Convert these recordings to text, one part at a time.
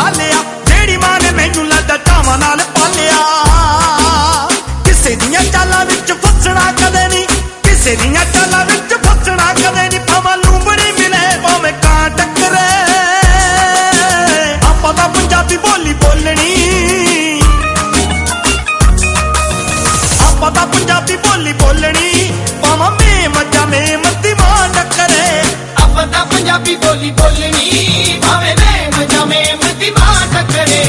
संभालिया जेड़ी मां ने मैनू लाडा चावां नाल पालिया किसे दियां चालां विच फसना कदे नहीं किसे दियां चालां विच फसना कदे नहीं भावां लूंबड़ी मिले भावें कां टकरे आपां तां पंजाबी बोली बोलनी आपां तां पंजाबी बोली बोलनी भावां मेम जामेम दी मां टकरे आपां तां पंजाबी बोली बोलनी भावें मेम जामेम दी मां टकरे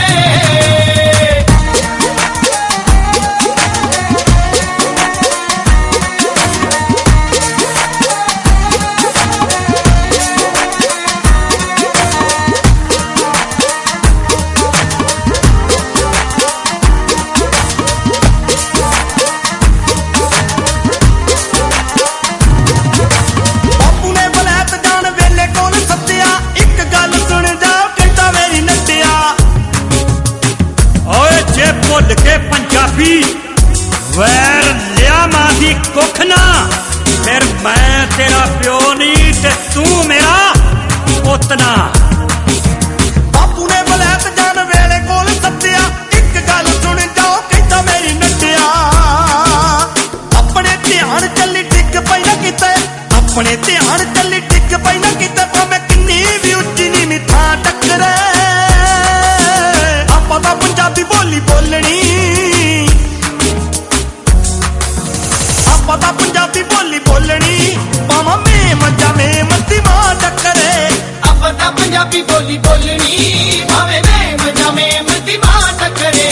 वैर लिया मां दी कुख ना फिर मैं तेरा प्यो नहीं ते तू मेरा पोतना बापू ने बलैत जान वेले कोल सद्दिया एक गल सुन जाओ कहता मेरी नड्डिया अपने ध्यान चली डिग पई ना किते अपने ध्यान चली डिग पई ना किते भावें किन्नी भी उच्ची नी मिठा टकरे आपां तां पंजाबी बोली बोलनी पता पंजाबी बोली बोलनी भावां मेम जामेम दी मां टकरे आपां तां पंजाबी बोली बोलनी भावें मेम जामेम दी मां टकरे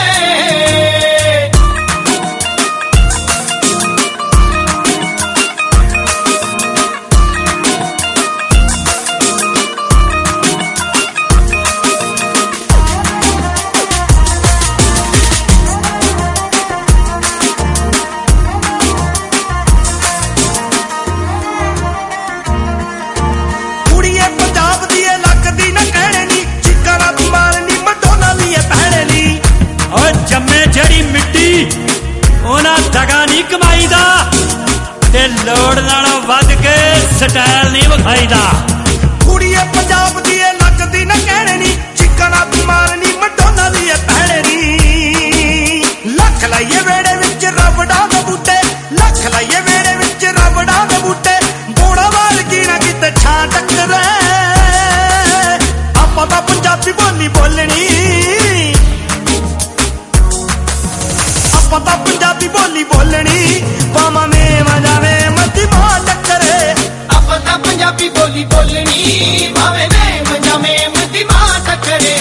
लोड़ नालों वध के स्टाइल नहीं विखाईदा कुड़िए पंजाब दी लगदी ना कहने नी चिकना मारनी मडोना दी भैणे नी लख लाइए वेड़े विच रबड़ा दे बूटे लख लाइए वेड़े विच रबड़ा दे बूटे बोड़ा वाल की ना किते छां टकरे आपां तां पंजाबी बोली बोलनी आपां तां पंजाबी बोली बोलनी भावां मेम जामेम दी मां टकरे आपां तां पंजाबी बोली बोलनी भावें मेम जामेम दी मां टकरे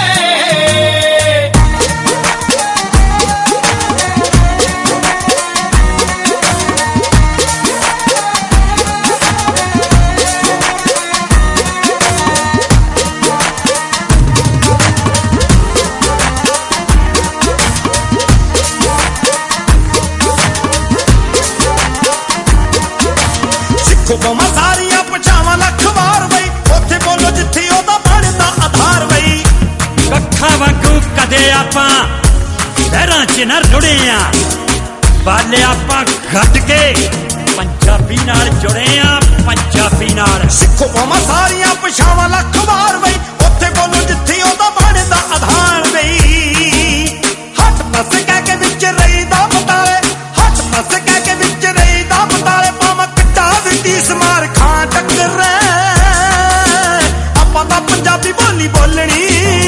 भावां सारियां पछावां लख वार बई उत्थे बोलो जिथे ओदा बनदा आधार बई कखा वांगू कदे आपां लहरां च न रुड़े आ बाले आपां घट के पंजाबी नाल जुड़े आ पंजाबी नाल सिखो भावां सारियां पछावां लख वार बई उत्थे बोलो जिथे ओदा बनदा आधार बई हट पस कह के विच रहीदा बताए हट पस कह के विच रहीदा बताए भावां मार खां टकरे आपां तां पंजाबी बोली बोलनी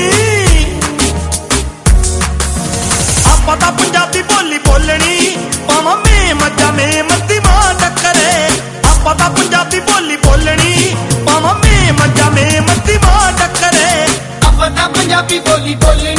आपां तां पंजाबी बोली बोलनी भावां मेम जामेम दी मां टकरे आपां तां पंजाबी बोली बोलनी भावां मेम जामेम दी मां टकरे आपां तां पंजाबी बोली बोलनी